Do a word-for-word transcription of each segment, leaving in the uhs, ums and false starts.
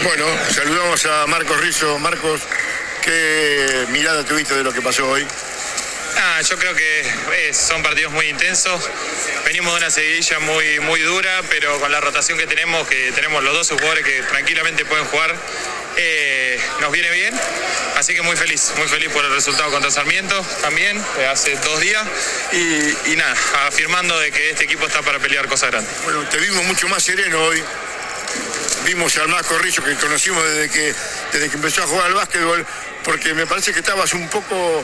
Bueno, saludamos a Marcos Rizzo. Marcos, ¿qué mirada tuviste de lo que pasó hoy? Ah, yo creo que eh, son partidos muy intensos. Venimos de una seguidilla muy, muy dura, pero con la rotación que tenemos, que tenemos los doce jugadores que tranquilamente pueden jugar, eh, nos viene bien. Así que muy feliz, muy feliz por el resultado contra Sarmiento también, eh, hace dos días. Y, y nada, afirmando de que este equipo está para pelear cosas grandes. Bueno, te vimos mucho más sereno hoy. Vimos al Marcos Rizzo, que conocimos desde que, desde que empezó a jugar al básquetbol, porque me parece que estabas un poco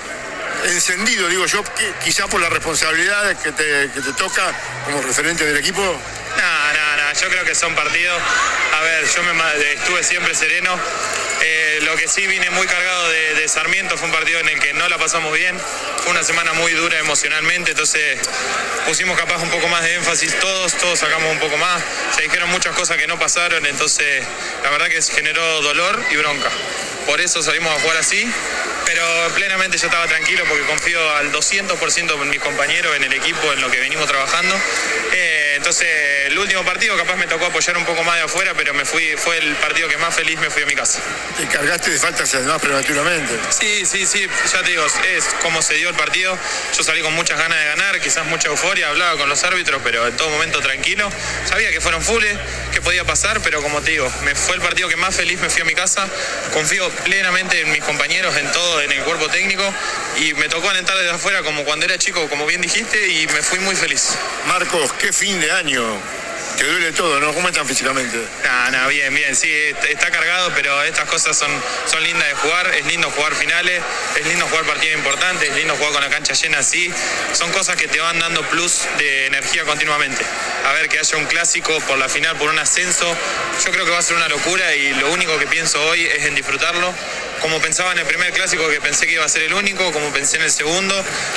encendido, digo yo, quizás por la responsabilidad que te, que te toca como referente del equipo. No, no, no, yo creo que son partidos. A ver, yo me estuve siempre sereno. Eh, lo que sí vine muy cargado de, de Sarmiento fue un partido en el que no la pasamos bien. Fue una semana muy dura emocionalmente, entonces pusimos capaz un poco más de énfasis todos, todos sacamos un poco más. Se dijeron muchas cosas que no pasaron, entonces la verdad que generó dolor y bronca. Por eso salimos a jugar así, pero plenamente yo estaba tranquilo porque confío al doscientos por ciento en mis compañeros, en el equipo, en lo que venimos trabajando. Eh, entonces el último partido capaz me tocó apoyar un poco más de afuera, pero me fui, fue el partido que más feliz me fui a mi casa. ¿Te cargaste de faltas además prematuramente? Sí, sí, sí, ya te digo, es como se dio el partido. Yo salí con muchas ganas de ganar, quizás mucha euforia, hablaba con los árbitros, pero en todo momento tranquilo. Sabía que fueron fulles, que podía pasar, pero como te digo, me fue el partido que más feliz me fui a mi casa. Confío plenamente en mis compañeros, en todo, en el cuerpo técnico, y me tocó alentar desde afuera como cuando era chico, como bien dijiste, y me fui muy feliz. Marcos, qué fin de año. Te duele todo, ¿no? ¿Cómo están físicamente? No, no, bien, bien, sí, está cargado, pero estas cosas son, son lindas de jugar, es lindo jugar finales, es lindo jugar partidos importantes, es lindo jugar con la cancha llena así, son cosas que te van dando plus de energía continuamente. A ver, que haya un clásico por la final, por un ascenso, yo creo que va a ser una locura y lo único que pienso hoy es en disfrutarlo, como pensaba en el primer clásico, que pensé que iba a ser el único, como pensé en el segundo.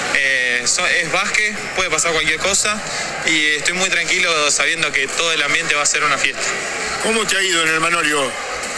Eh, es básquet, puede pasar cualquier cosa y estoy muy tranquilo sabiendo que todo el ambiente va a ser una fiesta. ¿Cómo te ha ido en el Manorio?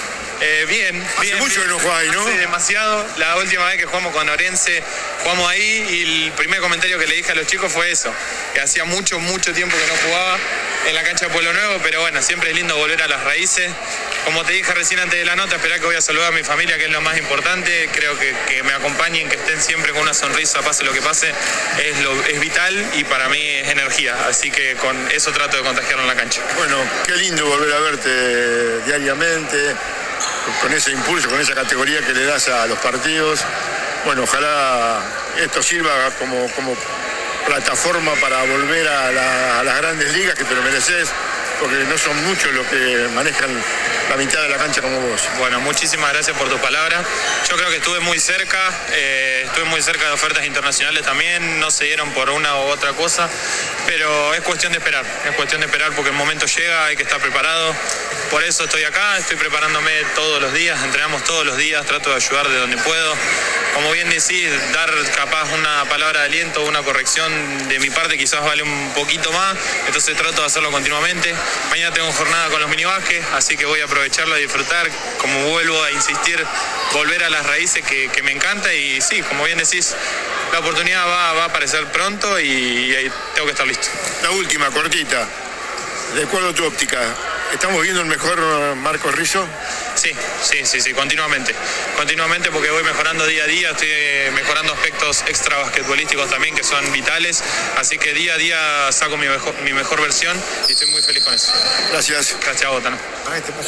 Eh, bien, Hace bien, mucho bien. que no jugás ahí, ¿no? Hace demasiado. La última vez que jugamos con Orense, jugamos ahí y el primer comentario que le dije a los chicos fue eso, que hacía mucho, mucho tiempo que no jugaba en la cancha de Pueblo Nuevo, pero bueno, siempre es lindo volver a las raíces. Como te dije recién antes de la nota, esperá que voy a saludar a mi familia, que es lo más importante. Creo que, que me acompañen, que estén siempre con una sonrisa, pase lo que pase, es, lo, es vital y para mí es energía. Así que con eso trato de contagiarlo en la cancha. Bueno, qué lindo volver a verte diariamente, con ese impulso, con esa categoría que le das a los partidos. Bueno, ojalá esto sirva como, como plataforma para volver a, la, a las grandes ligas, que te lo mereces, porque no son muchos los que manejan la mitad de la cancha como vos. Bueno, muchísimas gracias por tus palabras. Yo creo que estuve muy cerca, eh, estuve muy cerca de ofertas internacionales también, no se dieron por una u otra cosa, pero es cuestión de esperar, es cuestión de esperar porque el momento llega, hay que estar preparado. Por eso estoy acá, estoy preparándome todos los días, entrenamos todos los días, trato de ayudar de donde puedo. Como bien decís, dar capaz una palabra de aliento, una corrección de mi parte quizás vale un poquito más, entonces trato de hacerlo continuamente. Mañana tengo jornada con los minibásquet, así que voy a aprovecharlo y disfrutar, como vuelvo a insistir, volver a las raíces que, que me encanta y sí, como bien decís, la oportunidad va, va a aparecer pronto y, y ahí tengo que estar listo. La última, cortita, de acuerdo a tu óptica, ¿estamos viendo el mejor Marcos Rizzo? Sí, sí, sí, sí, continuamente, continuamente porque voy mejorando día a día, estoy mejorando aspectos extra basquetbolísticos también que son vitales, así que día a día saco mi mejor, mi mejor versión y estoy muy feliz con eso. Gracias. Gracias a vos, Tano.